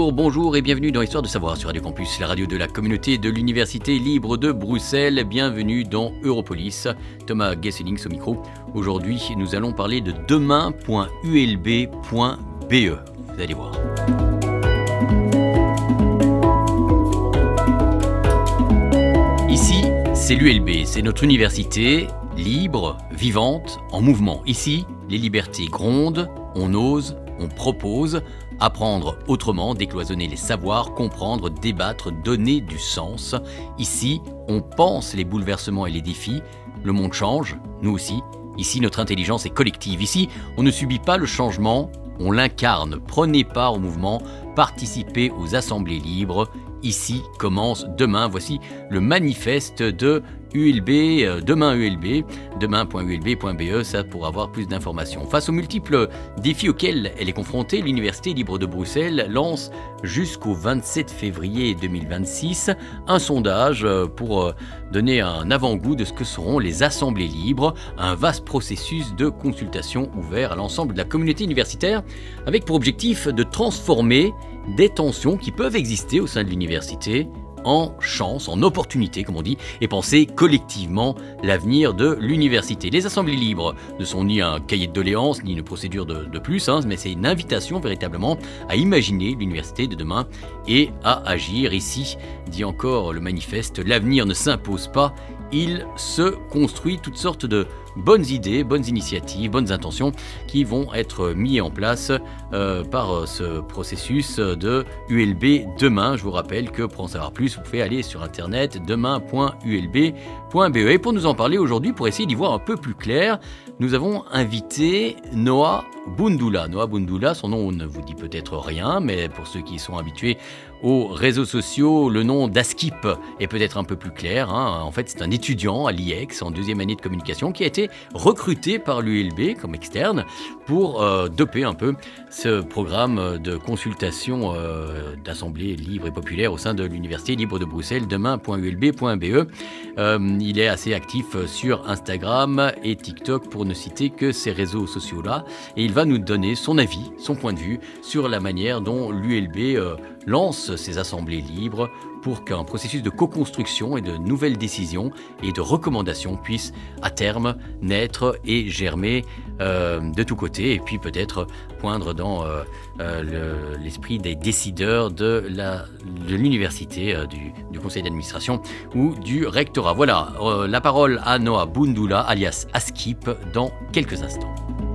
bonjour et bienvenue dans Histoire de savoir sur Radio Campus, la radio de la communauté de l'Université libre de Bruxelles. Bienvenue dans Europolis, Thomas Gesselings au micro. Aujourd'hui, nous allons parler de demain.ulb.be. Vous allez voir. Ici, c'est l'ULB, c'est notre université libre, vivante, en mouvement. Ici, les libertés grondent, on ose, on propose, apprendre autrement, décloisonner les savoirs, comprendre, débattre, donner du sens. Ici, on pense les bouleversements et les défis. Le monde change, nous aussi. Ici, notre intelligence est collective. Ici, on ne subit pas le changement, on l'incarne. Prenez part au mouvement, participez aux assemblées libres. Ici commence demain. Voici le manifeste de ULB, demain ULB, demain.ulb.be, ça pour avoir plus d'informations. Face aux multiples défis auxquels elle est confrontée, l'Université libre de Bruxelles lance jusqu'au 27 février 2026 un sondage pour donner un avant-goût de ce que seront les assemblées libres, un vaste processus de consultation ouvert à l'ensemble de la communauté universitaire, avec pour objectif de transformer des tensions qui peuvent exister au sein de l'université en chance, en opportunité, comme on dit, et penser collectivement l'avenir de l'université. Les assemblées libres ne sont ni un cahier de doléances, ni une procédure de plus, mais c'est une invitation véritablement à imaginer l'université de demain et à agir. Ici, dit encore le manifeste, l'avenir ne s'impose pas, il se construit. Toutes sortes de bonnes idées, bonnes initiatives, bonnes intentions qui vont être mises en place par ce processus de ULB demain. Je vous rappelle que pour en savoir plus, vous pouvez aller sur internet demain.ulb.be. Et pour nous en parler aujourd'hui, pour essayer d'y voir un peu plus clair, nous avons invité Noah Boundoula. Noah Boundoula, son nom ne vous dit peut-être rien, mais pour ceux qui sont habitués aux réseaux sociaux, le nom d'Askip est peut-être un peu plus clair. En fait, c'est un étudiant à l'IEX en deuxième année de communication qui a été recruté par l'ULB comme externe pour doper un peu ce programme de consultation d'assemblée libre et populaire au sein de l'Université libre de Bruxelles, demain.ulb.be. Il est assez actif sur Instagram et TikTok pour ne citer que ces réseaux sociaux-là. Et il va nous donner son avis, son point de vue sur la manière dont l'ULB lance ces assemblées libres pour qu'un processus de co-construction et de nouvelles décisions et de recommandations puisse à terme naître et germer de tous côtés, et puis peut-être poindre dans l'esprit des décideurs de l'université, du conseil d'administration ou du rectorat. Voilà, la parole à Noah Boundoula, alias Askip, dans quelques instants.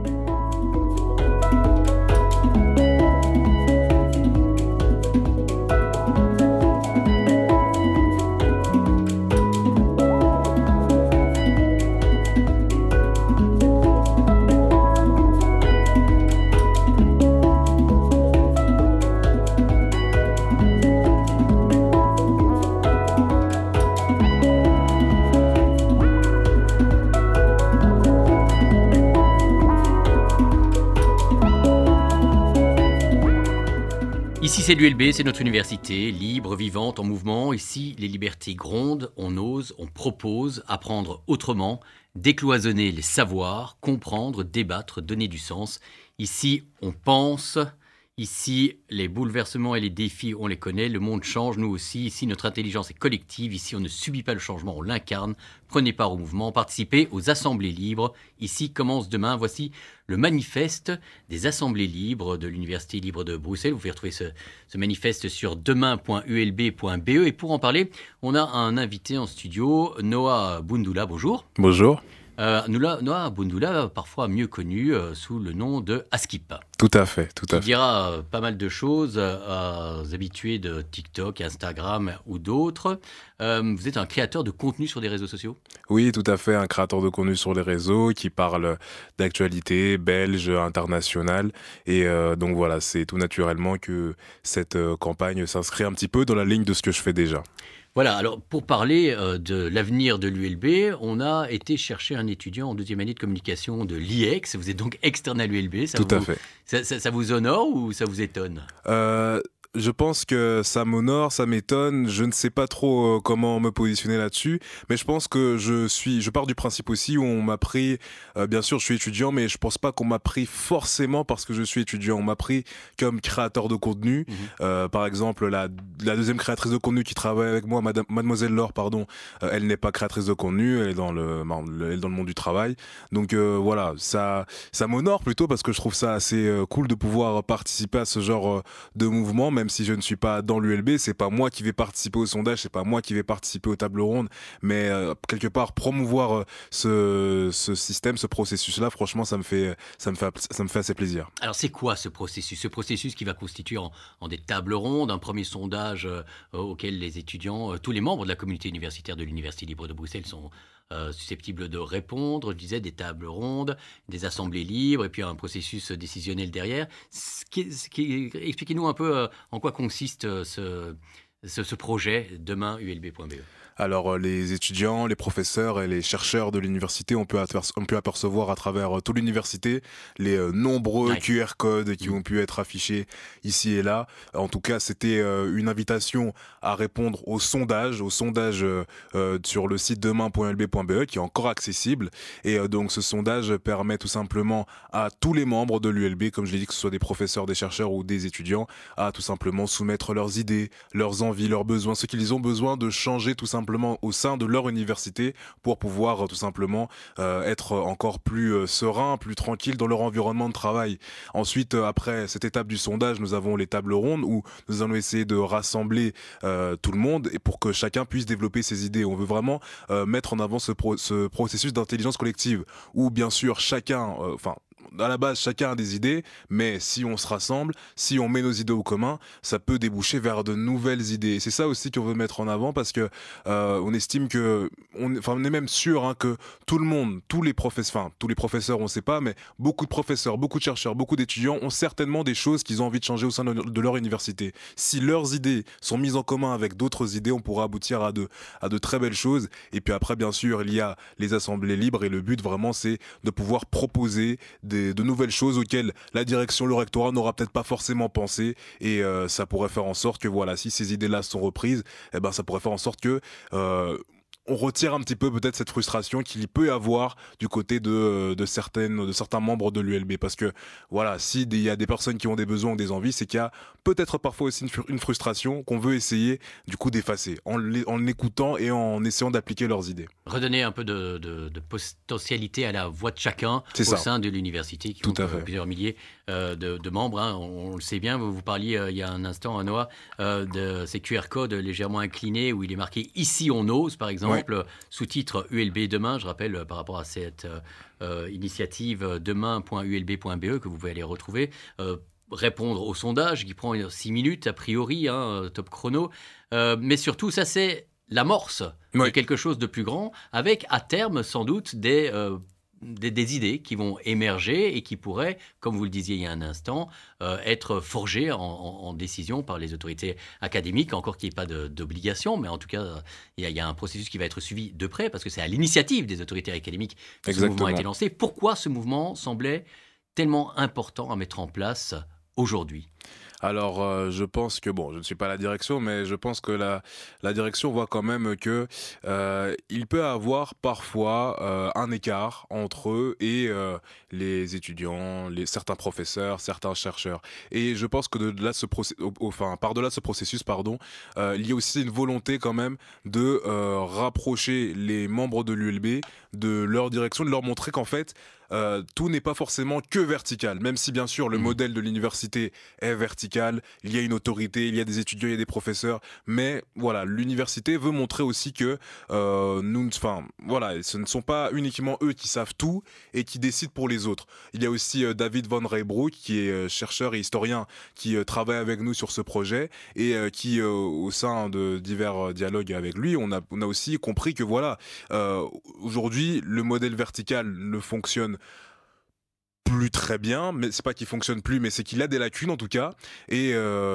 Ici c'est l'ULB, c'est notre université, libre, vivante, en mouvement. Ici les libertés grondent, on ose, on propose, apprendre autrement, décloisonner les savoirs, comprendre, débattre, donner du sens. Ici on pense, ici les bouleversements et les défis on les connaît, le monde change, nous aussi. Ici notre intelligence est collective, ici on ne subit pas le changement, on l'incarne. Prenez part au mouvement, participez aux assemblées libres. Ici commence demain, voici le manifeste des assemblées libres de l'Université libre de Bruxelles. Vous pouvez retrouver ce manifeste sur demain.ulb.be. Et pour en parler, on a un invité en studio, Noah Boundoula. Bonjour. Bonjour. Noah Boundoula, parfois mieux connu sous le nom de Askip. Tout à fait. Il dira pas mal de choses aux habitués de TikTok, Instagram ou d'autres. Vous êtes un créateur de contenu sur des réseaux sociaux ? Oui, tout à fait, un créateur de contenu sur les réseaux qui parle d'actualité belge, internationale. Et donc voilà, c'est tout naturellement que cette campagne s'inscrit un petit peu dans la ligne de ce que je fais déjà. Voilà, alors pour parler de l'avenir de l'ULB, on a été chercher un étudiant en deuxième année de communication de l'IEX. Vous êtes donc externe à l'ULB. Tout à fait. Ça vous honore ou ça vous étonne ? Je pense que ça m'honore, ça m'étonne. Je ne sais pas trop comment me positionner là-dessus, mais je pense que je pars du principe aussi où on m'a pris, bien sûr, je suis étudiant, mais je pense pas qu'on m'a pris forcément parce que je suis étudiant. On m'a pris comme créateur de contenu. Mhm. Par exemple, la deuxième créatrice de contenu qui travaille avec moi, Mademoiselle Laure, pardon, elle n'est pas créatrice de contenu, elle est elle est dans le monde du travail. Donc voilà, ça m'honore plutôt parce que je trouve ça assez cool de pouvoir participer à ce genre de mouvement, même si je ne suis pas dans l'ULB, c'est pas moi qui vais participer au sondage, c'est pas moi qui vais participer aux tables rondes, mais quelque part promouvoir ce système, ce processus-là, franchement, ça me fait assez plaisir. Alors c'est quoi ce processus? Ce processus qui va constituer en des tables rondes, un premier sondage auquel les étudiants, tous les membres de la communauté universitaire de l'Université libre de Bruxelles sont susceptibles de répondre. Je disais des tables rondes, des assemblées libres et puis un processus décisionnel derrière. Expliquez-nous un peu en quoi consiste ce projet demain ULB.be. Alors les étudiants, les professeurs et les chercheurs de l'université ont pu apercevoir à travers toute l'université les nombreux Ouais. QR codes qui Mm. ont pu être affichés ici et là. En tout cas, c'était une invitation à répondre au sondage sur le site demain.ulb.be qui est encore accessible. Et donc ce sondage permet tout simplement à tous les membres de l'ULB, comme je l'ai dit, que ce soit des professeurs, des chercheurs ou des étudiants, à tout simplement soumettre leurs idées, leurs envies, leurs besoins, ce qu'ils ont besoin de changer tout simplement au sein de leur université pour pouvoir tout simplement être encore plus serein, plus tranquille dans leur environnement de travail. Ensuite, après cette étape du sondage, nous avons les tables rondes où nous allons essayer de rassembler tout le monde et pour que chacun puisse développer ses idées. On veut vraiment mettre en avant ce processus d'intelligence collective où bien sûr chacun, à la base, chacun a des idées, mais si on se rassemble, si on met nos idées au commun, ça peut déboucher vers de nouvelles idées. Et c'est ça aussi qu'on veut mettre en avant parce que on estime que, on est même sûr que tout le monde, tous les professeurs, on sait pas, mais beaucoup de professeurs, beaucoup de chercheurs, beaucoup d'étudiants ont certainement des choses qu'ils ont envie de changer au sein de leur université. Si leurs idées sont mises en commun avec d'autres idées, on pourra aboutir à de très belles choses. Et puis après, bien sûr, il y a les assemblées libres et le but vraiment, c'est de pouvoir proposer de nouvelles choses auxquelles la direction, le rectorat n'aura peut-être pas forcément pensé et ça pourrait faire en sorte que voilà, si ces idées-là sont reprises, eh ben ça pourrait faire en sorte que on retire un petit peu peut-être cette frustration qu'il peut y avoir du côté de certains membres de l'ULB parce que voilà, si il y a des personnes qui ont des besoins ou des envies, c'est qu'il y a peut-être parfois aussi une frustration qu'on veut essayer du coup d'effacer en écoutant et en essayant d'appliquer leurs idées. Redonner un peu de potentialité à la voix de chacun C'est au ça. sein de l'université qui Tout compte à fait. plusieurs milliers de membres. On le sait bien, vous parliez il y a un instant, Noah, de ces QR codes légèrement inclinés où il est marqué « Ici on ose » par exemple, sous-titre ULB demain. Je rappelle par rapport à cette initiative demain.ulb.be que vous pouvez aller retrouver. Répondre au sondage qui prend 6 minutes a priori, top chrono. Mais surtout, ça c'est l'amorce de quelque chose de plus grand, avec à terme sans doute des idées qui vont émerger et qui pourraient, comme vous le disiez il y a un instant, être forgées en décision par les autorités académiques, encore qu'il n'y ait pas d'obligation, mais en tout cas, il y a un processus qui va être suivi de près, parce que c'est à l'initiative des autorités académiques que ce mouvement a été lancé. Pourquoi ce mouvement semblait tellement important à mettre en place aujourd'hui ? Alors, je pense que, bon, je ne suis pas la direction, mais je pense que la direction voit quand même que il peut avoir parfois un écart entre eux et les étudiants, certains professeurs, certains chercheurs. Et je pense que par-delà ce processus, il y a aussi une volonté quand même de rapprocher les membres de l'ULB de leur direction, de leur montrer qu'en fait, tout n'est pas forcément que vertical, même si bien sûr le modèle de l'université est vertical, il y a une autorité, il y a des étudiants, il y a des professeurs, mais voilà, l'université veut montrer aussi que ce ne sont pas uniquement eux qui savent tout et qui décident pour les autres. Il y a aussi David Van Reybrouck qui est chercheur et historien qui travaille avec nous sur ce projet et qui au sein de divers dialogues avec lui, on a aussi compris que voilà, aujourd'hui le modèle vertical ne fonctionne plus très bien, mais c'est pas qu'il fonctionne plus, mais c'est qu'il a des lacunes en tout cas. Et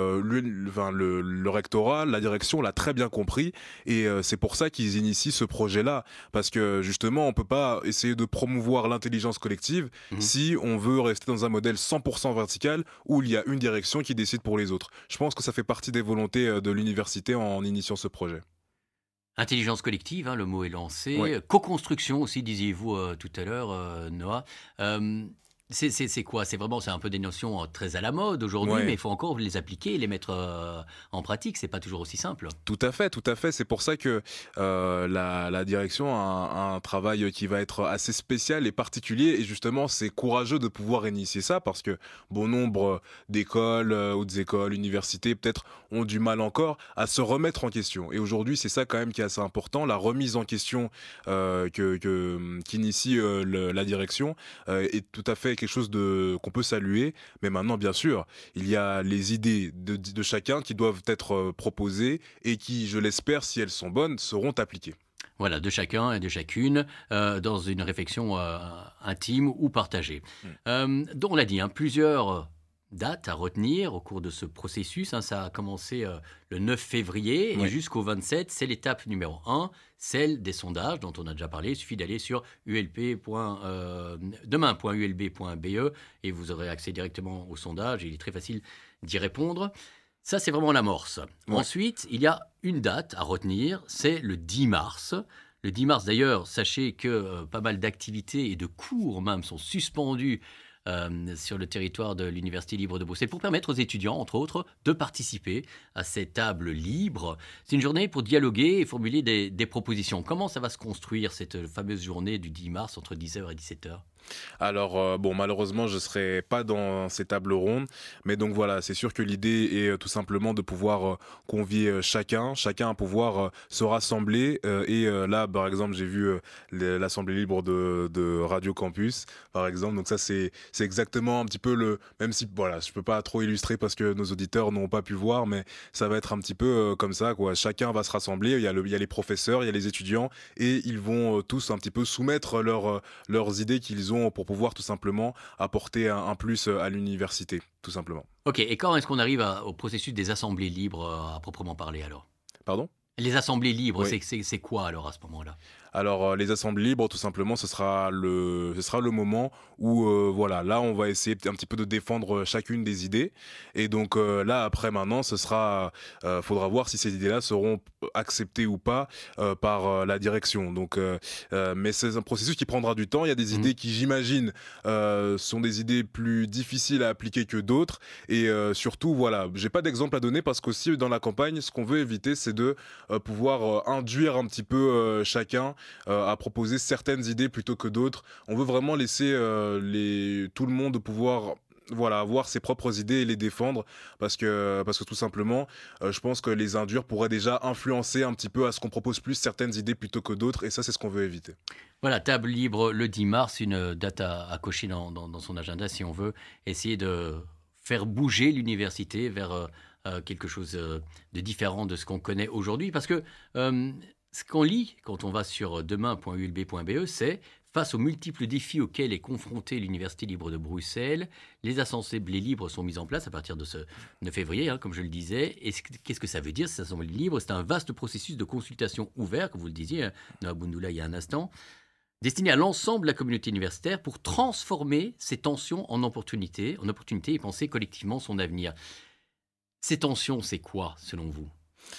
le rectorat, la direction l'a très bien compris, et c'est pour ça qu'ils initient ce projet-là, parce que justement, on peut pas essayer de promouvoir l'intelligence collective si on veut rester dans un modèle 100% vertical où il y a une direction qui décide pour les autres. Je pense que ça fait partie des volontés de l'université en initiant ce projet. Intelligence collective, hein, le mot est lancé. Ouais. Co-construction aussi, disiez-vous tout à l'heure, Noah. C'est quoi? C'est un peu des notions très à la mode aujourd'hui, Ouais. mais il faut encore les appliquer et les mettre en pratique. C'est pas toujours aussi simple. Tout à fait, tout à fait. C'est pour ça que la direction a un travail qui va être assez spécial et particulier. Et justement, c'est courageux de pouvoir initier ça parce que bon nombre d'écoles, hautes écoles, universités, peut-être ont du mal encore à se remettre en question. Et aujourd'hui, c'est ça quand même qui est assez important, la remise en question qu'initie la direction est tout à fait quelque chose qu'on peut saluer. Mais maintenant, bien sûr, il y a les idées de chacun qui doivent être proposées et qui, je l'espère, si elles sont bonnes, seront appliquées. Voilà, de chacun et de chacune, dans une réflexion intime ou partagée. Donc on l'a dit, hein, plusieurs dates à retenir au cours de ce processus. Hein, ça a commencé le 9 février et jusqu'au 27, c'est l'étape numéro 1, celle des sondages dont on a déjà parlé. Il suffit d'aller sur demain.ulb.be et vous aurez accès directement au sondage. Il est très facile d'y répondre. Ça, c'est vraiment l'amorce. Ouais. Ensuite, il y a une date à retenir, c'est le 10 mars. Le 10 mars, d'ailleurs, sachez que pas mal d'activités et de cours même sont suspendus sur le territoire de l'Université libre de Bruxelles pour permettre aux étudiants, entre autres, de participer à ces tables libres. C'est une journée pour dialoguer et formuler des propositions. Comment ça va se construire, cette fameuse journée du 10 mars entre 10h et 17h ? Alors bon, malheureusement je serai pas dans ces tables rondes, mais donc voilà, c'est sûr que l'idée est tout simplement de pouvoir convier chacun à pouvoir se rassembler et là par exemple j'ai vu l'Assemblée libre de Radio Campus par exemple, donc ça c'est exactement un petit peu même si voilà, je peux pas trop illustrer parce que nos auditeurs n'ont pas pu voir, mais ça va être un petit peu comme ça quoi, chacun va se rassembler, il y a les professeurs, il y a les étudiants et ils vont tous un petit peu soumettre leurs idées qu'ils ont pour pouvoir tout simplement apporter un plus à l'université, tout simplement. Ok, et quand est-ce qu'on arrive au processus des assemblées libres à proprement parler alors ? Pardon ? Les assemblées libres, Oui. c'est quoi alors à ce moment-là ? Alors les assemblées libres, tout simplement, ce sera le moment où voilà, là on va essayer un petit peu de défendre chacune des idées. Et donc là après maintenant, ce sera, faudra voir si ces idées-là seront acceptées ou pas par la direction. Donc, mais c'est un processus qui prendra du temps. Il y a des idées qui, j'imagine, sont des idées plus difficiles à appliquer que d'autres. Et surtout, voilà, j'ai pas d'exemple à donner parce qu'aussi dans la campagne, ce qu'on veut éviter, c'est de pouvoir induire un petit peu chacun à proposer certaines idées plutôt que d'autres. On veut vraiment laisser tout le monde pouvoir avoir ses propres idées et les défendre parce que tout simplement je pense que les induire pourraient déjà influencer un petit peu à ce qu'on propose plus certaines idées plutôt que d'autres et ça c'est ce qu'on veut éviter. Voilà, table libre le 10 mars, une date à cocher dans son agenda si on veut essayer de faire bouger l'université vers quelque chose de différent de ce qu'on connaît aujourd'hui parce que ce qu'on lit quand on va sur demain.ulb.be, c'est « Face aux multiples défis auxquels est confrontée l'Université libre de Bruxelles, les assemblées libres sont mises en place à partir de ce 9 février, comme je le disais. Et qu'est-ce que ça veut dire, ces assemblées libres ? C'est un vaste processus de consultation ouvert, comme vous le disiez, Noah Boundoula, il y a un instant, destiné à l'ensemble de la communauté universitaire pour transformer ces tensions en opportunités et penser collectivement son avenir. » Ces tensions, c'est quoi, selon vous ?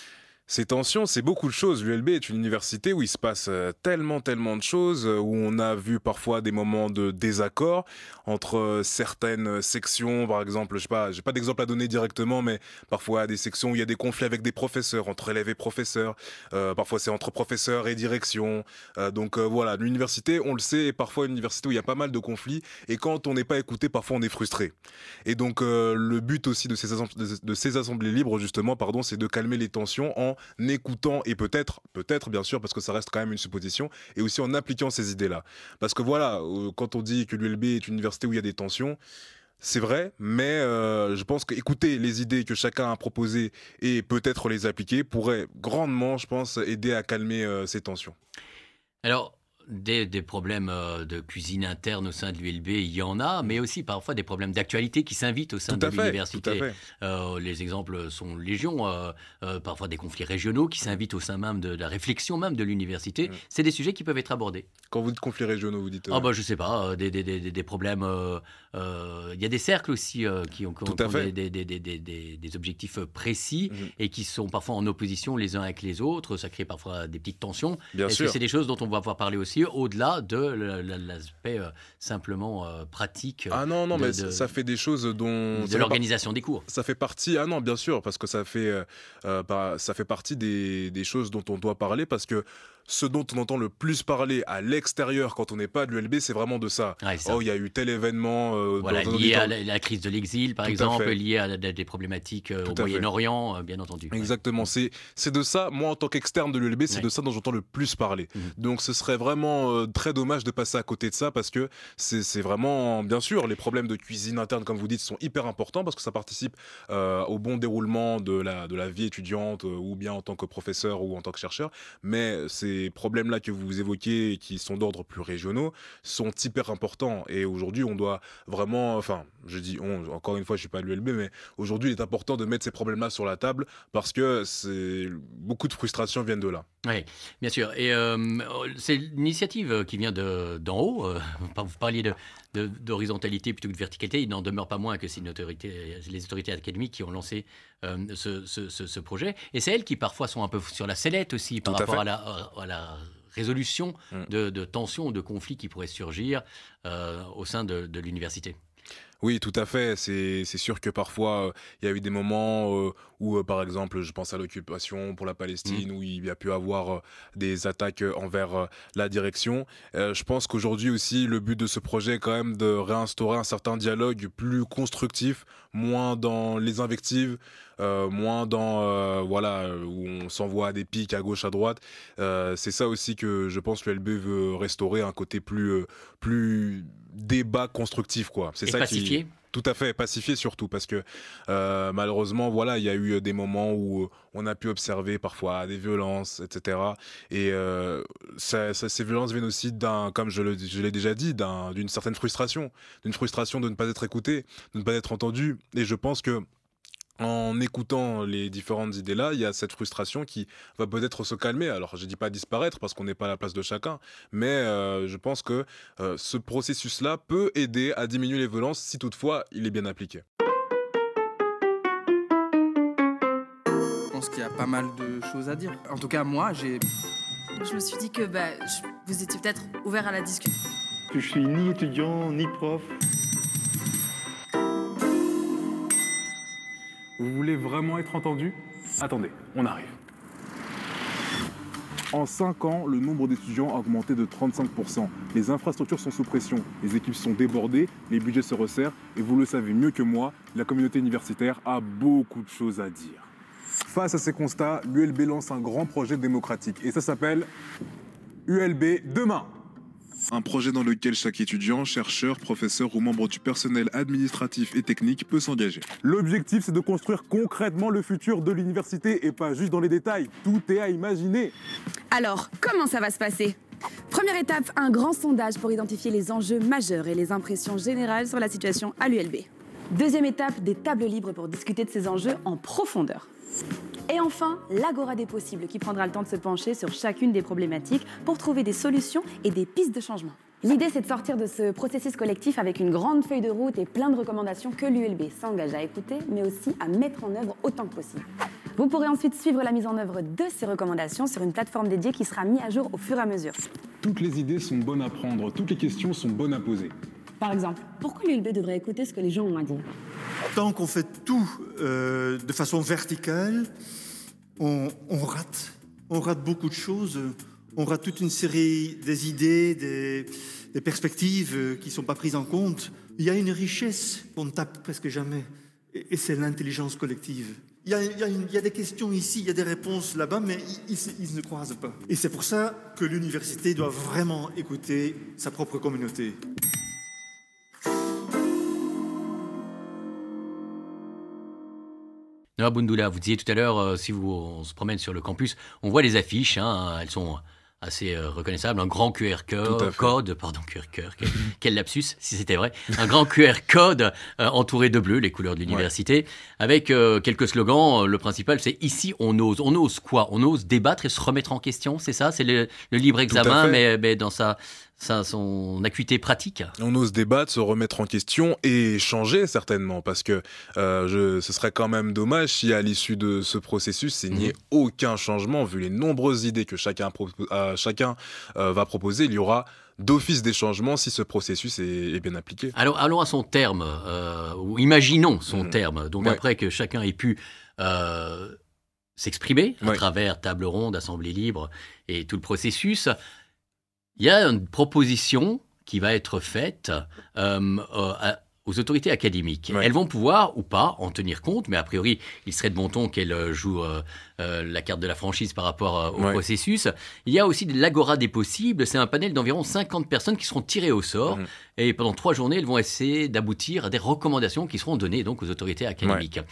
Ces tensions, c'est beaucoup de choses. L'ULB est une université où il se passe tellement de choses, où on a vu parfois des moments de désaccord entre certaines sections, par exemple, je sais pas, j'ai pas d'exemple à donner directement, mais parfois des sections où il y a des conflits avec des professeurs, entre élèves et professeurs, parfois c'est entre professeurs et direction. Donc voilà, l'université, on le sait, est parfois une université où il y a pas mal de conflits, et quand on n'est pas écouté, parfois on est frustré. Et donc le but aussi de ces assemblées libres, justement, c'est de calmer les tensions en écoutant et peut-être bien sûr parce que ça reste quand même une supposition et aussi en appliquant ces idées-là parce que voilà quand on dit que l'ULB est une université où il y a des tensions c'est vrai mais je pense qu'écouter les idées que chacun a proposées et peut-être les appliquer pourrait grandement je pense aider à calmer ces tensions. Alors des problèmes de cuisine interne au sein de l'ULB, il y en a, mais aussi parfois des problèmes d'actualité qui s'invitent au sein de l'université. Tout à fait. Les exemples sont légion, parfois des conflits régionaux qui s'invitent au sein même de la réflexion même de l'université. C'est des sujets qui peuvent être abordés. Quand vous dites conflits régionaux, vous dites... je sais pas, des problèmes... Il y a des cercles aussi qui ont des objectifs précis et qui sont parfois en opposition les uns avec les autres. Ça crée parfois des petites tensions. Est-ce que c'est des choses dont on va pouvoir parler aussi au-delà de l'aspect simplement pratique mais ça fait des choses dont... de l'organisation des cours. Ça fait partie... Ah non, bien sûr, parce que ça fait partie des choses dont on doit parler, parce que ce dont on entend le plus parler à l'extérieur quand on n'est pas de l'ULB, c'est vraiment de ça. Il y a eu tel événement... lié à la crise de l'exil, par exemple, lié à des problématiques au Moyen-Orient, bien entendu. Exactement, c'est de ça, moi en tant qu'externe de l'ULB, c'est de ça dont j'entends le plus parler. Donc ce serait vraiment très dommage de passer à côté de ça, parce que c'est vraiment, bien sûr, les problèmes de cuisine interne, comme vous dites, sont hyper importants, parce que ça participe au bon déroulement de la vie étudiante, ou bien en tant que professeur ou en tant que chercheur, mais ces problèmes-là que vous évoquez, qui sont d'ordre plus régionaux, sont hyper importants, et aujourd'hui on doit vraiment, je dis encore une fois, je suis pas à l'ULB, mais aujourd'hui il est important de mettre ces problèmes-là sur la table, parce que beaucoup de frustrations viennent de là. Oui, bien sûr. Et c'est l'initiative qui vient d'en haut. Vous parliez d'horizontalité plutôt que de verticalité. Il n'en demeure pas moins que c'est les autorités académiques qui ont lancé ce projet. Et c'est elles qui parfois sont un peu sur la sellette aussi par rapport à la résolution de tensions ou de conflits qui pourraient surgir au sein de l'université. Oui, tout à fait. C'est sûr que parfois, il y a eu des moments où, par exemple, je pense à l'occupation pour la Palestine, où il y a pu avoir des attaques envers la direction. Je pense qu'aujourd'hui aussi, le but de ce projet est quand même de réinstaurer un certain dialogue plus constructif, moins dans les invectives, moins dans où on s'envoie des pics à gauche, à droite. C'est ça aussi que je pense que l'ULB veut restaurer, un côté plus débat constructif, quoi. C'est et ça pacifié. Tout à fait, pacifié surtout, parce que malheureusement, il y a eu des moments où on a pu observer parfois des violences, etc. Et ces violences viennent aussi comme je l'ai déjà dit, d'une certaine frustration, de ne pas être écouté, de ne pas être entendu. Et je pense que en écoutant les différentes idées-là, il y a cette frustration qui va peut-être se calmer. Alors, je dis pas disparaître parce qu'on n'est pas à la place de chacun, mais je pense que ce processus-là peut aider à diminuer les violences si toutefois il est bien appliqué. Je pense qu'il y a pas mal de choses à dire. En tout cas, moi, Je me suis dit que vous étiez peut-être ouvert à la discussion. Je suis ni étudiant, ni prof. Vous voulez vraiment être entendu ? Attendez, on arrive. En 5 ans, le nombre d'étudiants a augmenté de 35%. Les infrastructures sont sous pression, les équipes sont débordées, les budgets se resserrent, et vous le savez mieux que moi, la communauté universitaire a beaucoup de choses à dire. Face à ces constats, l'ULB lance un grand projet démocratique, et ça s'appelle ULB Demain. Un projet dans lequel chaque étudiant, chercheur, professeur ou membre du personnel administratif et technique peut s'engager. L'objectif, c'est de construire concrètement le futur de l'université et pas juste dans les détails. Tout est à imaginer. Alors, comment ça va se passer ? Première étape, un grand sondage pour identifier les enjeux majeurs et les impressions générales sur la situation à l'ULB. Deuxième étape, des tables libres pour discuter de ces enjeux en profondeur. Et enfin, l'Agora des possibles qui prendra le temps de se pencher sur chacune des problématiques pour trouver des solutions et des pistes de changement. L'idée, c'est de sortir de ce processus collectif avec une grande feuille de route et plein de recommandations que l'ULB s'engage à écouter, mais aussi à mettre en œuvre autant que possible. Vous pourrez ensuite suivre la mise en œuvre de ces recommandations sur une plateforme dédiée qui sera mise à jour au fur et à mesure. Toutes les idées sont bonnes à prendre, toutes les questions sont bonnes à poser. Par exemple, pourquoi l'ULB devrait écouter ce que les gens ont à dire ? Tant qu'on fait tout de façon verticale, on rate beaucoup de choses. On rate toute une série des idées, des perspectives qui ne sont pas prises en compte. Il y a une richesse qu'on ne tape presque jamais, et c'est l'intelligence collective. Il y a des questions ici, il y a des réponses là-bas, mais ils ne croisent pas. Et c'est pour ça que l'université doit vraiment écouter sa propre communauté. Noah Boundoula, vous disiez tout à l'heure, si on se promène sur le campus, on voit les affiches, elles sont assez reconnaissable, un grand QR Tout à fait. code, quel lapsus si c'était vrai, un grand QR code entouré de bleu, les couleurs de l'université, avec quelques slogans. Le principal, c'est ici on ose. On ose quoi? On ose débattre et se remettre en question, c'est ça? C'est le libre examen, mais dans son acuité pratique. On ose débattre, se remettre en question et changer certainement, parce que ce serait quand même dommage si à l'issue de ce processus, il n'y ait aucun changement, vu les nombreuses idées que chacun va proposer. Il y aura d'office des changements si ce processus est bien appliqué. Alors, allons à son terme, ou imaginons son terme. Donc après que chacun ait pu s'exprimer à travers table ronde, assemblée libre et tout le processus, il y a une proposition qui va être faite aux autorités académiques. Elles vont pouvoir ou pas en tenir compte, mais a priori, il serait de bon ton qu'elles jouent la carte de la franchise par rapport au processus. Il y a aussi l'Agora des possibles. C'est un panel d'environ 50 personnes qui seront tirées au sort. Et pendant 3 journées, elles vont essayer d'aboutir à des recommandations qui seront données donc, aux autorités académiques.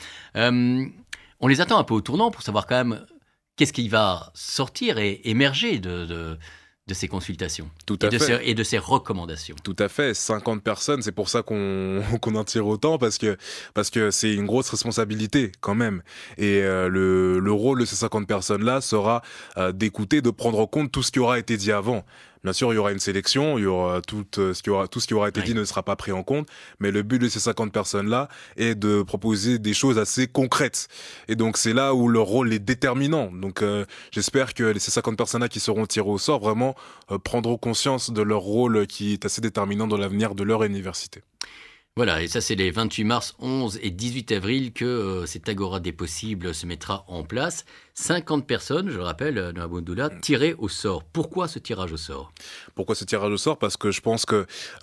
On les attend un peu au tournant pour savoir quand même qu'est-ce qui va sortir et émerger de ces consultations et de ces recommandations. Tout à fait, 50 personnes, c'est pour ça qu'on en tire autant, parce que c'est une grosse responsabilité quand même. Et le rôle de ces 50 personnes-là sera d'écouter, de prendre en compte tout ce qui aura été dit avant. Bien sûr, il y aura une sélection, il y aura tout ce qui aura été dit ne sera pas pris en compte, mais le but de ces 50 personnes-là est de proposer des choses assez concrètes. Et donc, c'est là où leur rôle est déterminant. Donc, j'espère que ces 50 personnes-là qui seront tirées au sort vraiment prendront conscience de leur rôle qui est assez déterminant dans l'avenir de leur université. Voilà, et ça c'est les 28 mars, 11 et 18 avril que cette Agora des possibles se mettra en place. 50 personnes, je le rappelle, Noah Boundoula, tirées au sort. Pourquoi ce tirage au sort? Pourquoi ce tirage au sort? Parce que je pense que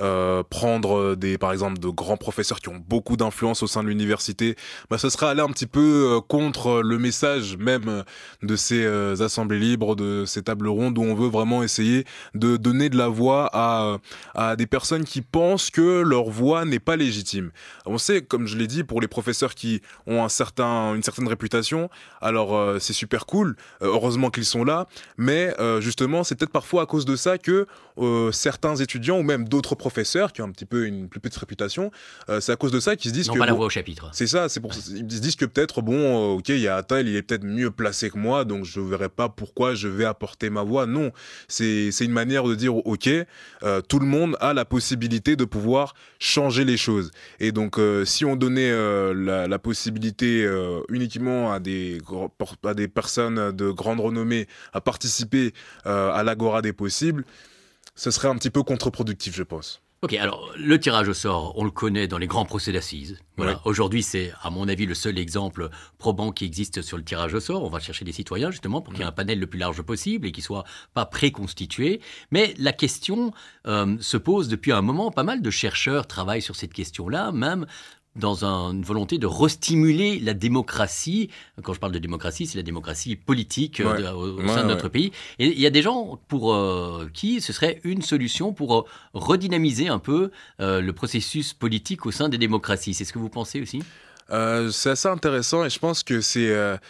prendre par exemple de grands professeurs qui ont beaucoup d'influence au sein de l'université, ce serait aller un petit peu contre le message même de ces assemblées libres, de ces tables rondes où on veut vraiment essayer de donner de la voix à des personnes qui pensent que leur voix n'est pas légitime. On sait, comme je l'ai dit, pour les professeurs qui ont une certaine réputation, alors c'est super cool, heureusement qu'ils sont là, mais justement c'est peut-être parfois à cause de ça que certains étudiants ou même d'autres professeurs qui ont un petit peu une plus petite réputation, c'est à cause de ça qu'ils se disent que... pas la voix au chapitre. C'est ça, c'est pour ça. Ils se disent que peut-être, ok, il y a Attal, il est peut-être mieux placé que moi, donc je ne verrai pas pourquoi je vais apporter ma voix. Non, c'est une manière de dire, ok, tout le monde a la possibilité de pouvoir changer les choses. Et donc, si on donnait la possibilité uniquement à des personnes de grande renommée à participer à l'Agora des possibles, ce serait un petit peu contre-productif, je pense. Ok, alors le tirage au sort, on le connaît dans les grands procès d'assises. Voilà. Ouais. Aujourd'hui, c'est à mon avis le seul exemple probant qui existe sur le tirage au sort. On va chercher des citoyens justement pour qu'il y ait un panel le plus large possible et qui ne soit pas préconstitué. Mais la question se pose depuis un moment. Pas mal de chercheurs travaillent sur cette question-là, même dans une volonté de restimuler la démocratie. Quand je parle de démocratie, c'est la démocratie politique au sein de notre pays. Et il y a des gens pour qui ce serait une solution pour redynamiser un peu le processus politique au sein des démocraties. C'est ce que vous pensez aussi ? C'est assez intéressant et je pense que c'est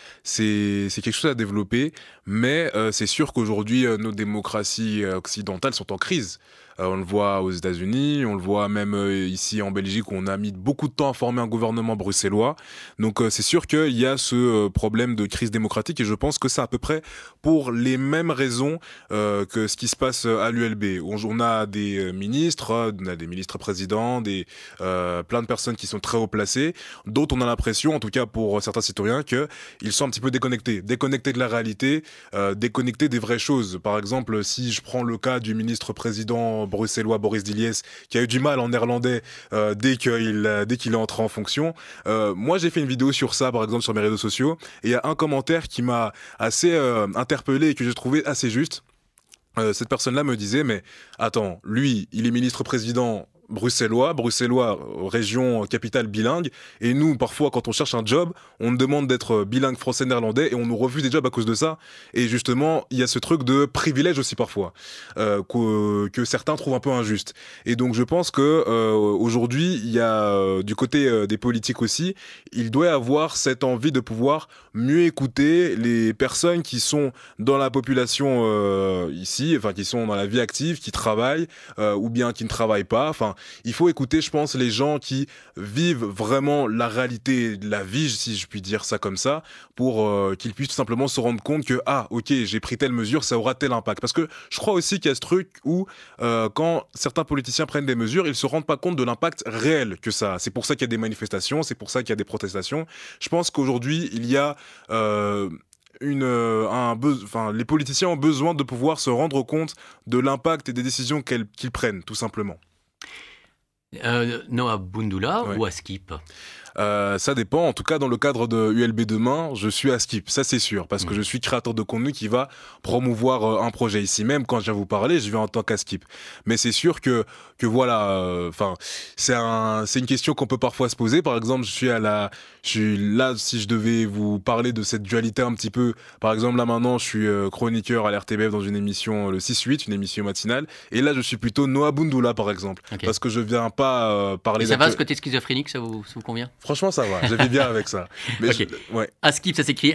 quelque chose à développer, mais c'est sûr qu'aujourd'hui nos démocraties occidentales sont en crise. On le voit aux États-Unis, on le voit même ici en Belgique où on a mis beaucoup de temps à former un gouvernement bruxellois. Donc c'est sûr qu'il y a ce problème de crise démocratique et je pense que c'est à peu près pour les mêmes raisons que ce qui se passe à l'ULB. On a des ministres, on a des ministres-présidents, plein de personnes qui sont très haut placées. D'autres, on a l'impression, en tout cas pour certains citoyens, qu'ils sont un petit peu déconnectés de la réalité, déconnectés des vraies choses. Par exemple, si je prends le cas du ministre-président bruxellois Boris Diliès, qui a eu du mal en néerlandais dès qu'il est entré en fonction. Moi, j'ai fait une vidéo sur ça, par exemple, sur mes réseaux sociaux, et il y a un commentaire qui m'a assez interpellé et que j'ai trouvé assez juste. Cette personne-là me disait, mais attends, lui, il est ministre-président bruxellois, région capitale bilingue, et nous, parfois, quand on cherche un job, on nous demande d'être bilingue français-néerlandais, et on nous refuse des jobs à cause de ça. Et justement, il y a ce truc de privilège aussi parfois, que certains trouvent un peu injuste. Et donc, je pense que aujourd'hui, il y a du côté des politiques aussi, il doit y avoir cette envie de pouvoir mieux écouter les personnes qui sont dans la population ici, enfin qui sont dans la vie active, qui travaillent ou bien qui ne travaillent pas. Enfin, il faut écouter, je pense, les gens qui vivent vraiment la réalité de la vie, si je puis dire ça comme ça, pour qu'ils puissent tout simplement se rendre compte que ok, j'ai pris telle mesure, ça aura tel impact. Parce que je crois aussi qu'il y a ce truc où quand certains politiciens prennent des mesures, ils se rendent pas compte de l'impact réel que ça a. C'est pour ça qu'il y a des manifestations, c'est pour ça qu'il y a des protestations. Je pense qu'aujourd'hui, il y a les politiciens ont besoin de pouvoir se rendre compte de l'impact et des décisions qu'ils prennent, tout simplement. Noah Bundula Ouais. ou à Skip? Ça dépend. En tout cas, dans le cadre de ULB demain, je suis à Skip, ça c'est sûr, parce que je suis créateur de contenu qui va promouvoir un projet ici même. Quand je viens vous parler, je viens en tant qu'à Skip. Mais c'est sûr que voilà, c'est une question qu'on peut parfois se poser. Par exemple, je suis là, si je devais vous parler de cette dualité un petit peu. Par exemple, là maintenant, je suis chroniqueur à l'RTBF dans une émission, le 6-8, une émission matinale. Et là, je suis plutôt Noah Bundula, par exemple. Okay. Parce que je viens pas parler... Et ça va, ce côté schizophrénique, ça vous convient? Franchement, ça va, je vis bien avec ça. Mais Ok. ouais. Askip, ça s'écrit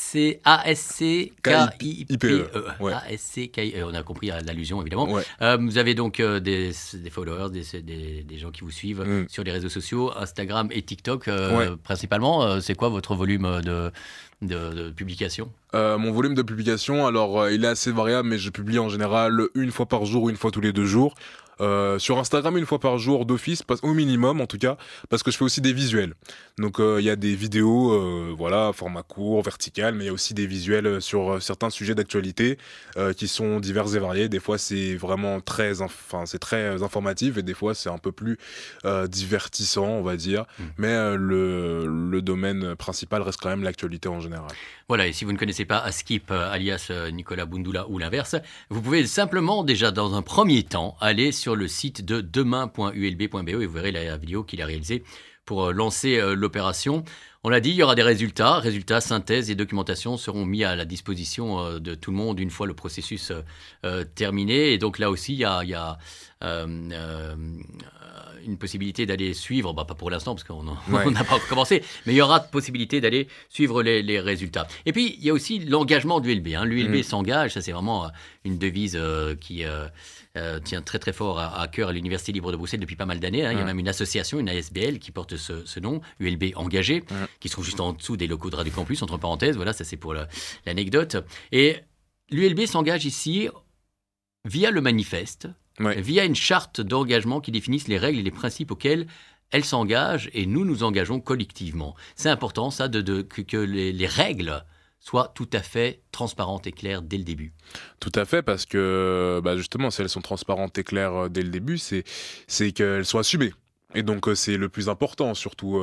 A-S-C-K-I-P-E. Ouais. A-S-C-K-I-E. On a compris l'allusion, évidemment. Ouais. Vous avez donc des followers, des gens qui vous suivent sur les réseaux sociaux, Instagram et TikTok, principalement. C'est quoi votre volume de publication? Mon volume de publication, alors il est assez variable, mais je publie en général une fois par jour ou une fois tous les 2 jours. Sur Instagram, une fois par jour d'office, au minimum en tout cas, parce que je fais aussi des visuels. Donc il y a des vidéos, format court, vertical, mais il y a aussi des visuels sur certains sujets d'actualité qui sont divers et variés. Des fois c'est vraiment très informatif et des fois c'est un peu plus divertissant, on va dire. Mais le domaine principal reste quand même l'actualité en général. Voilà, et si vous ne connaissez pas Askip, alias Nicolas Bundula ou l'inverse, vous pouvez simplement déjà dans un premier temps aller sur le site de demain.ulb.be et vous verrez la vidéo qu'il a réalisée pour lancer l'opération. On l'a dit, il y aura des résultats, synthèse et documentation seront mis à la disposition de tout le monde une fois le processus terminé. Et donc là aussi, il y a une possibilité d'aller suivre, pas pour l'instant parce qu'on n'a pas encore commencé, mais il y aura possibilité d'aller suivre les résultats. Et puis, il y a aussi l'engagement de l'ULB. L'ULB s'engage, ça c'est vraiment une devise qui tient très très fort à cœur à l'Université libre de Bruxelles depuis pas mal d'années. Il y a même une association, une ASBL, qui porte ce nom, ULB Engagé, qui se trouve juste en dessous des locaux de Radio Campus, entre parenthèses. Voilà, ça c'est pour l'anecdote. Et l'ULB s'engage ici via le manifeste, via une charte d'engagement qui définisse les règles et les principes auxquels elle s'engage et nous nous engageons collectivement. C'est important ça que les règles soient tout à fait transparentes et claires dès le début. Tout à fait, parce que justement, si elles sont transparentes et claires dès le début, c'est qu'elles soient assumées. Et donc c'est le plus important surtout.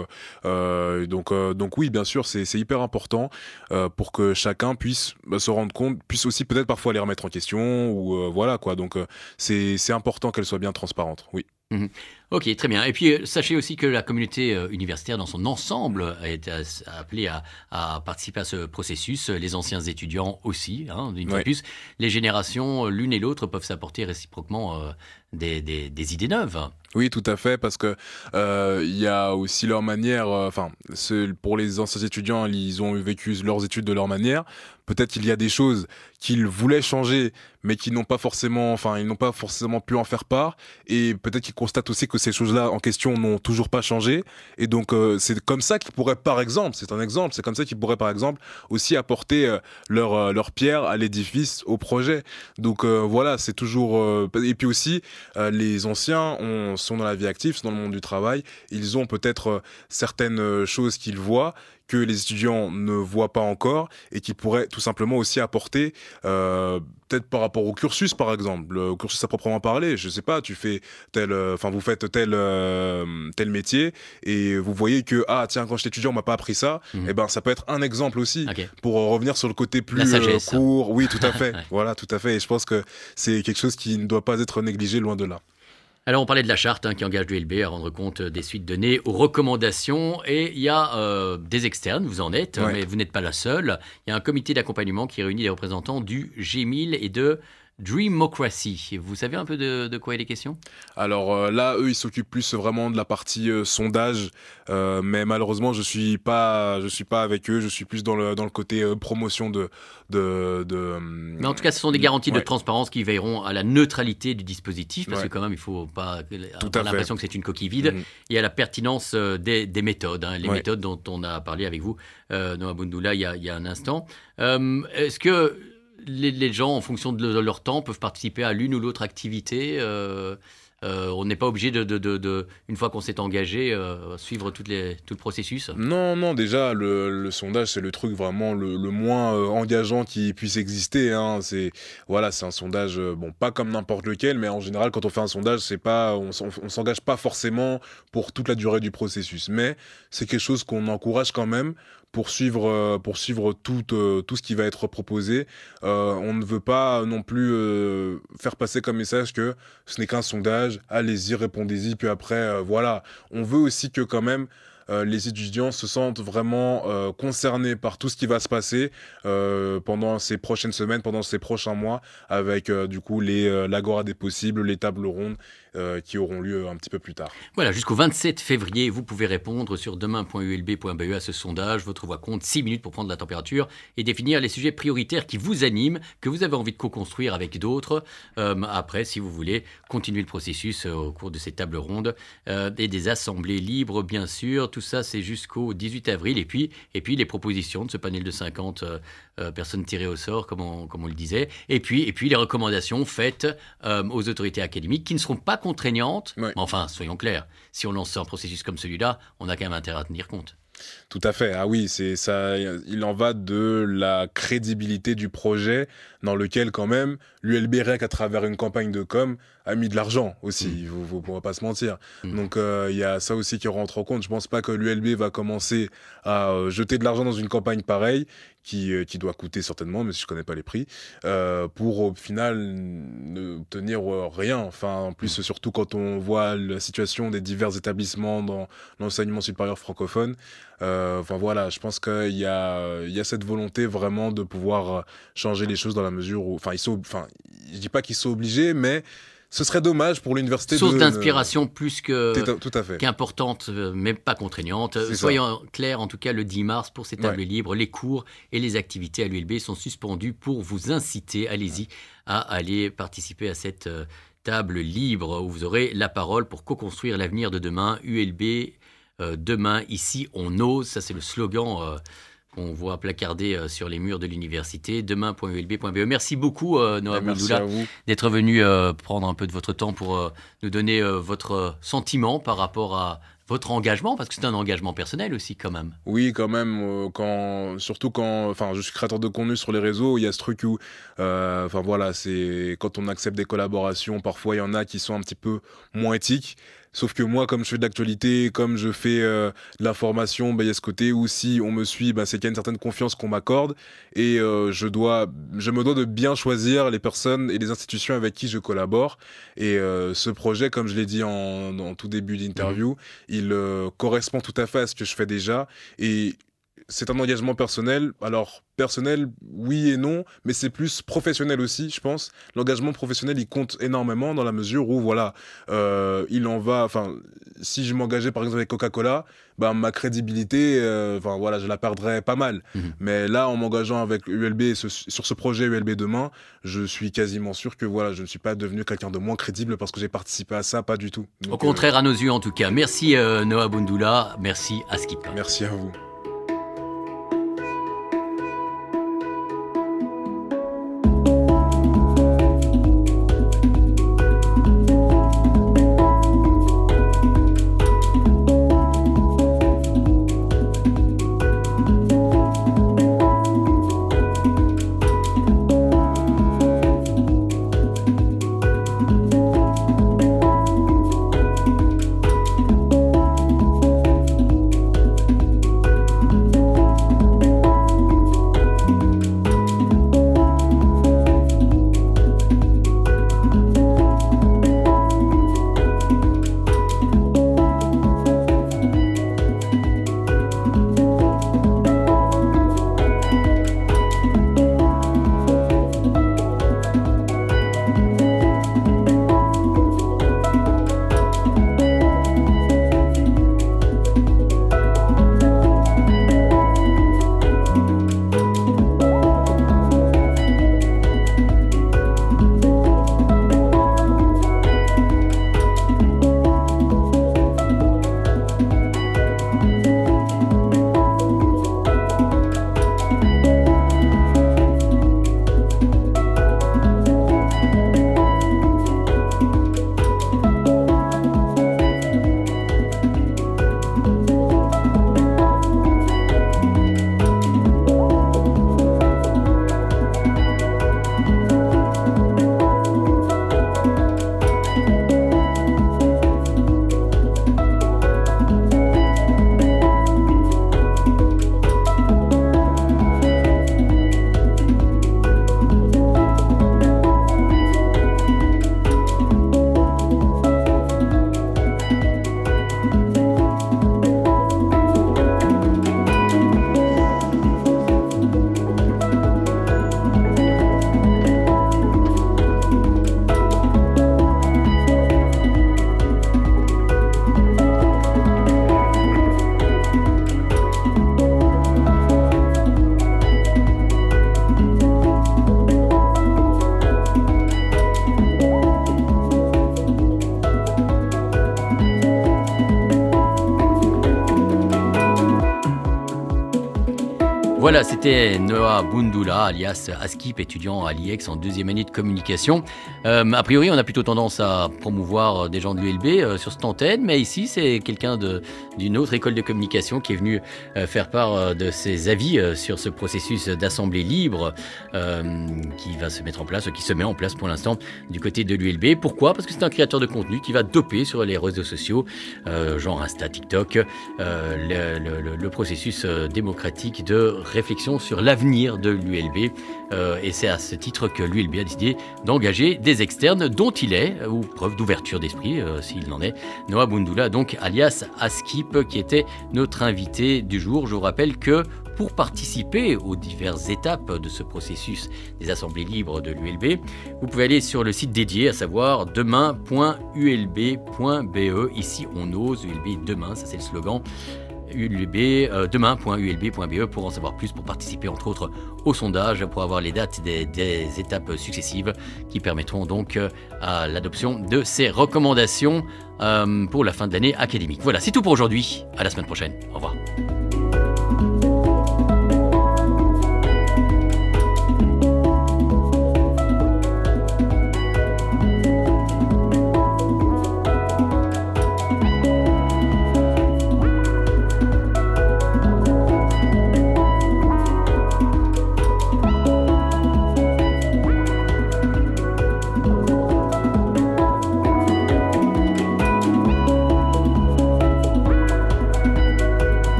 Donc oui, bien sûr, c'est hyper important pour que chacun puisse se rendre compte, puisse aussi peut-être parfois les remettre en question ou voilà quoi. Donc c'est important qu'elle soit bien transparente. Oui. Ok, très bien. Et puis, sachez aussi que la communauté universitaire dans son ensemble est appelée à participer à ce processus. Les anciens étudiants aussi, d'une fois de plus. Les générations, l'une et l'autre, peuvent s'apporter réciproquement des idées neuves. Oui, tout à fait, parce que il y a aussi leur manière. Pour les anciens étudiants, ils ont vécu leurs études de leur manière. Peut-être qu'il y a des choses qu'ils voulaient changer, mais qu'ils n'ont pas forcément, ils n'ont pas forcément pu en faire part. Et peut-être qu'ils constatent aussi que ces choses-là en question n'ont toujours pas changé. Et donc, c'est comme ça qu'ils pourraient, par exemple, c'est un exemple, c'est comme ça qu'ils pourraient, par exemple, aussi apporter leur pierre à l'édifice, au projet. Donc, voilà, c'est toujours... Et puis aussi, les anciens sont dans la vie active, sont dans le monde du travail. Ils ont peut-être certaines choses qu'ils voient, que les étudiants ne voient pas encore et qui pourraient tout simplement aussi apporter peut-être par rapport au cursus par exemple, au cursus à proprement parler, je sais pas, vous faites tel métier et vous voyez que quand j'étais étudiant on m'a pas appris ça, et ça peut être un exemple aussi pour revenir sur le côté plus court. Oui, tout à fait. Voilà, tout à fait, et je pense que c'est quelque chose qui ne doit pas être négligé, loin de là. Alors, on parlait de la charte qui engage l'ULB à rendre compte des suites données aux recommandations. Et il y a des externes, vous en êtes, mais vous n'êtes pas la seule. Il y a un comité d'accompagnement qui réunit les représentants du G1000 et de Dreamocracy. Vous savez un peu de quoi il est question ? Alors là, eux, ils s'occupent plus vraiment de la partie sondage, mais malheureusement, je suis pas avec eux. Je suis plus dans le côté promotion de. Mais en tout cas, ce sont des garanties de transparence qui veilleront à la neutralité du dispositif, parce que quand même, il faut pas avoir l'impression que c'est une coquille vide, et à la pertinence des méthodes, les méthodes dont on a parlé avec vous, Noah Boundoula, il y a un instant. Est-ce que les gens, en fonction de leur temps, peuvent participer à l'une ou l'autre activité. On n'est pas obligé une fois qu'on s'est engagé, suivre tout le processus. Non, déjà, le sondage, c'est le truc vraiment le moins engageant qui puisse exister. C'est un sondage, pas comme n'importe lequel, mais en général, quand on fait un sondage, on s'engage pas forcément pour toute la durée du processus. Mais c'est quelque chose qu'on encourage quand même pour suivre tout ce qui va être proposé. On ne veut pas non plus faire passer comme message que ce n'est qu'un sondage, allez-y, répondez-y, puis après, voilà. On veut aussi que quand même les étudiants se sentent vraiment concernés par tout ce qui va se passer pendant ces prochaines semaines, pendant ces prochains mois, avec du coup l'Agora des possibles, les tables rondes qui auront lieu un petit peu plus tard. Voilà, jusqu'au 27 février, vous pouvez répondre sur demain.ulb.be à ce sondage. Votre voix compte 6 minutes pour prendre la température et définir les sujets prioritaires qui vous animent, que vous avez envie de co-construire avec d'autres. Après, si vous voulez continuer le processus au cours de ces tables rondes et des assemblées libres, bien sûr. Tout ça, c'est jusqu'au 18 avril. Et puis les propositions de ce panel de 50 personnes tirées au sort, comme on le disait. Et puis les recommandations faites aux autorités académiques qui ne seront pas contraignantes. Mais enfin, soyons clairs, si on lance un processus comme celui-là, on a quand même intérêt à tenir compte. Tout à fait. Ah oui, c'est ça. Il en va de la crédibilité du projet dans lequel quand même l'ULB, rien qu'à travers une campagne de com, a mis de l'argent aussi. Il ne faut pas se mentir. Donc il y a ça aussi qui rentre en compte. Je ne pense pas que l'ULB va commencer à jeter de l'argent dans une campagne pareille qui doit coûter certainement, mais si je ne connais pas les prix, pour au final ne tenir rien. Enfin, en plus, surtout quand on voit la situation des divers établissements dans l'enseignement supérieur francophone. Voilà, je pense qu'il y a cette volonté vraiment de pouvoir changer les choses dans la mesure où, je dis pas qu'ils sont obligés, mais ce serait dommage pour l'université. Source d'inspiration plus tout à fait. qu'importante, mais pas contraignante. Soyons clairs, en tout cas, le 10 mars, pour ces tables libres, les cours et les activités à l'ULB sont suspendus pour vous inciter, allez-y, à aller participer à cette table libre où vous aurez la parole pour co-construire l'avenir de demain. ULB, demain, ici, on ose. Ça, c'est le slogan qu'on voit placardé sur les murs de l'université. Demain.ulb.be. Merci beaucoup, Noah Boundoula, d'être venu prendre un peu de votre temps pour nous donner votre sentiment par rapport à votre engagement, parce que c'est un engagement personnel aussi, quand même. Oui, quand même. Surtout quand je suis créateur de contenu sur les réseaux, il y a ce truc où, c'est quand on accepte des collaborations, parfois il y en a qui sont un petit peu moins éthiques. Sauf que moi, comme je fais de l'actualité, comme je fais de l'information, il y a ce côté où si on me suit, c'est qu'il y a une certaine confiance qu'on m'accorde. Et je me dois de bien choisir les personnes et les institutions avec qui je collabore. Et ce projet, comme je l'ai dit en tout début d'interview, il correspond tout à fait à ce que je fais déjà. Et c'est un engagement personnel. Alors, personnel, oui et non, mais c'est plus professionnel aussi, je pense. L'engagement professionnel, il compte énormément dans la mesure où, il en va... si je m'engageais, par exemple, avec Coca-Cola, ma crédibilité, je la perdrais pas mal. Mais là, en m'engageant avec ULB, sur ce projet ULB Demain, je suis quasiment sûr que, je ne suis pas devenu quelqu'un de moins crédible parce que j'ai participé à ça, pas du tout. Donc, au contraire, à nos yeux, en tout cas. Merci, Noah Boundoula. Merci à Skip. Merci à vous. Voilà, c'était Noah Bundula, alias Askip, étudiant à l'IEX en 2e année de communication. A priori, on a plutôt tendance à promouvoir des gens de l'ULB sur cette antenne, mais ici, c'est quelqu'un d'une autre école de communication qui est venu faire part de ses avis sur ce processus d'assemblée libre qui va se mettre en place, qui se met en place pour l'instant du côté de l'ULB. Pourquoi ? Parce que c'est un créateur de contenu qui va doper sur les réseaux sociaux, genre Insta, TikTok, le processus démocratique de réflexion sur l'avenir de l'ULB. Et c'est à ce titre que l'ULB a décidé d'engager des externes dont il est, ou preuve d'ouverture d'esprit, s'il en est, Noah Bundula, donc alias Askip, qui était notre invité du jour. Je vous rappelle que pour participer aux diverses étapes de ce processus des assemblées libres de l'ULB, vous pouvez aller sur le site dédié, à savoir demain.ulb.be. Ici, on ose, ULB demain, ça c'est le slogan. demain.ulb.be pour en savoir plus, pour participer entre autres au sondage, pour avoir les dates des étapes successives qui permettront donc à l'adoption de ces recommandations pour la fin de l'année académique. Voilà, c'est tout pour aujourd'hui. À la semaine prochaine. Au revoir.